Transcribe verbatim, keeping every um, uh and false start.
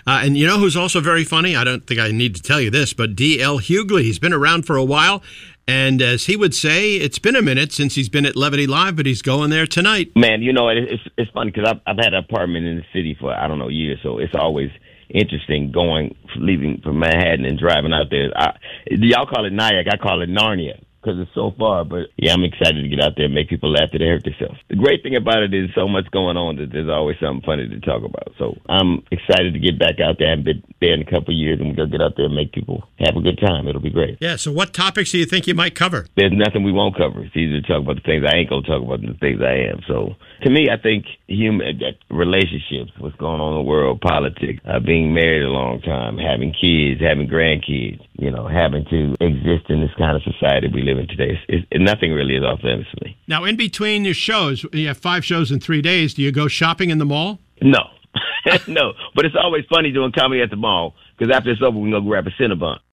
Uh, and you know who's also very funny? I don't think I need to tell you this, but D L Hughley. He's been around for a while. And as he would say, it's been a minute since he's been at Levity Live, but he's going there tonight. Man, you know, it's it's funny because I've, I've had an apartment in the city for, I don't know, years, so it's always interesting going, leaving from Manhattan and driving out there. I, y'all call it Nyack, I call it Narnia, because it's so far. But yeah, I'm excited to get out there and make people laugh till they hurt themselves. The great thing about it is so much going on that there's always something funny to talk about. So I'm excited to get back out there. I've been there in a couple of years, and we're going to get out there and make people have a good time. It'll be great. Yeah, so what topics do you think you might cover? There's nothing we won't cover. It's easy to talk about the things I ain't going to talk about than the things I am. So to me, I think human relationships, what's going on in the world, politics, uh, being married a long time, having kids, having grandkids, you know, having to exist in this kind of society we live in today. It's, it's, nothing really is off limits to me. Now, in between your shows, you have five shows in three days. Do you go shopping in the mall? No. No. But it's always funny doing comedy at the mall because after it's over, we can go grab a Cinnabon.